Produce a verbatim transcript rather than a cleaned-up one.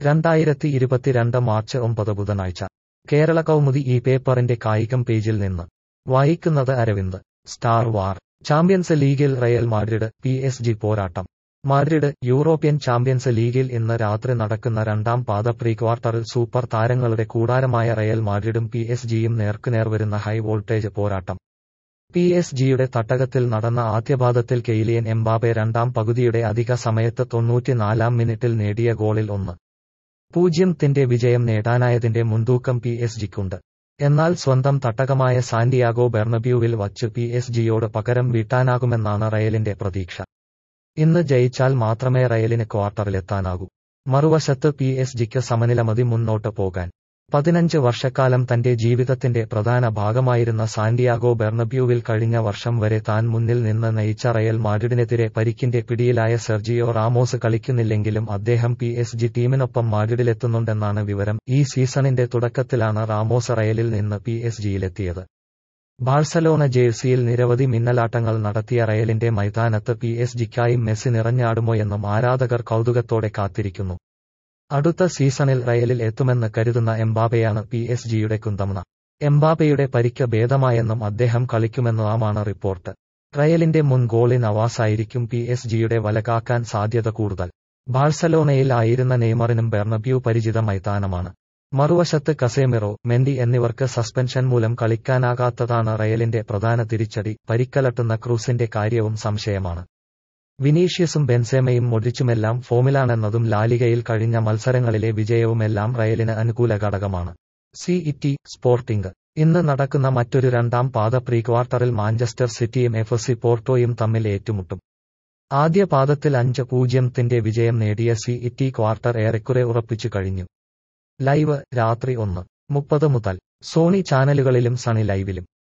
രണ്ടായിരത്തി ഇരുപത്തിരണ്ട് മാർച്ച് ഒമ്പത് ബുധനാഴ്ച കേരള കൗമുദി ഈ പേപ്പറിന്റെ കായികം പേജിൽ നിന്ന് വായിക്കുന്നത് അരവിന്ദ്. സ്റ്റാർ വാർ ചാമ്പ്യൻസ് ലീഗിൽ Real Madrid P S G പോരാട്ടം. മാഡ്രിഡ് യൂറോപ്യൻ ചാമ്പ്യൻസ് ലീഗിൽ ഇന്ന് രാത്രി നടക്കുന്ന രണ്ടാം പാദ പ്രീ ക്വാർട്ടറിൽ സൂപ്പർ താരങ്ങളുടെ കൂടാരമായ റയൽ മാഡ്രിഡും പി എസ് ജിയും നേർക്കുനേർ വരുന്ന ഹൈ വോൾട്ടേജ് പോരാട്ടം. പി എസ് ജിയുടെ തട്ടകത്തിൽ നടന്ന ആദ്യപാദത്തിൽ കെയ്ലിയൻ എംബാപ്പെ രണ്ടാം പകുതിയുടെ അധിക സമയത്ത് തൊണ്ണൂറ്റിനാലാം മിനിറ്റിൽ നേടിയ ഗോളിൽ ഒന്ന് പൂജ്യത്തിന്റെ വിജയം നേടാനായതിന്റെ മുൻതൂക്കം പി എസ് ജിക്കുണ്ട്. എന്നാൽ സ്വന്തം തട്ടകമായ സാന്റിയാഗോ ബെർണബ്യൂവിൽ വച്ച് പി എസ് ജിയോട് പകരം വീട്ടാനാകുമെന്നാണ് റയലിന്റെ പ്രതീക്ഷ. ഇന്ന് ജയിച്ചാൽ മാത്രമേ റയലിന് ക്വാർട്ടറിലെത്താനാകൂ. മറുവശത്ത് പി എസ് ജിക്ക് സമനില മതി മുന്നോട്ട് പോകാൻ. പതിനഞ്ച് വർഷക്കാലം തന്റെ ജീവിതത്തിന്റെ പ്രധാന ഭാഗമായിരുന്ന സാന്റിയാഗോ ബെർണബ്യൂവിൽ കഴിഞ്ഞ വർഷം വരെ താൻ മുന്നിൽ നിന്ന് നയിച്ച റയൽ മാഡ്രിഡിനെതിരെ പരിക്കിന്റെ പിടിയിലായ സെർജിയോ റാമോസ് കളിക്കുന്നില്ലെങ്കിലും അദ്ദേഹം പി എസ് ജി ടീമിനൊപ്പം മാഡ്രിഡിലെത്തുന്നുണ്ടെന്നാണ് വിവരം. ഈ സീസണിന്റെ തുടക്കത്തിലാണ് റാമോസ് റയലിൽ നിന്ന് പി എസ് ജിയിലെത്തിയത്. ബാഴ്സലോണ ജേഴ്സിയിൽ നിരവധി മിന്നലാട്ടങ്ങൾ നടത്തിയ റയലിന്റെ മൈതാനത്ത് പി എസ് ജിക്കായി മെസ്സി നിറഞ്ഞാടുമോയെന്നും ആരാധകർ കൗതുകത്തോടെ കാത്തിരിക്കുന്നു. അടുത്ത സീസണിൽ റയലിൽ എത്തുമെന്ന് കരുതുന്ന എംബാപ്പെയാണ് പി എസ് ജിയുടെ കുന്തമന. എംബാപ്പെയുടെ പരിക്ക് ഭേദമായെന്നും അദ്ദേഹം കളിക്കുമെന്നുമാണ് റിപ്പോർട്ട്. റയലിന്റെ മുൻ ഗോളി നവാസായിരിക്കും പി എസ് ജിയുടെ വലകാക്കാൻ സാധ്യത കൂടുതൽ. ബാഴ്സലോണയിൽ ആയിരുന്ന നെയ്മറിനും ബെർണബ്യൂ പരിചിത മൈതാനമാണ്. മറുവശത്ത് കസേമിറോ, മെൻഡി എന്നിവർക്ക് സസ്പെൻഷൻ മൂലം കളിക്കാനാകാത്തതാണ് റയലിന്റെ പ്രധാന തിരിച്ചടി. പരിക്കലട്ടുന്ന ക്രൂസിന്റെ കാര്യവും സംശയമാണ്. വിനീഷ്യസും ബെൻസേമയും മൊഡ്രിച്ചുമെല്ലാം ഫോമിലാണെന്നതും ലാലിഗയിൽ കഴിഞ്ഞ മത്സരങ്ങളിലെ വിജയവുമെല്ലാം റയലിന് അനുകൂല ഘടകമാണ്. സി ഇറ്റി സ്പോർട്ടിംഗ് ഇന്ന് നടക്കുന്ന മറ്റൊരു രണ്ടാം പാദ പ്രീ ക്വാർട്ടറിൽ മാഞ്ചസ്റ്റർ സിറ്റിയും എഫ് സി പോർട്ടോയും തമ്മിൽ ഏറ്റുമുട്ടും. ആദ്യ പാദത്തിൽ അഞ്ച് പൂജ്യത്തിന്റെ വിജയം നേടിയ സി ഇറ്റി ക്വാർട്ടർ ഏറെക്കുറെ ഉറപ്പിച്ചു കഴിഞ്ഞു. ലൈവ് രാത്രി ഒന്ന് മുപ്പത് മുതൽ സോണി ചാനലുകളിലും സണി ലൈവിലും.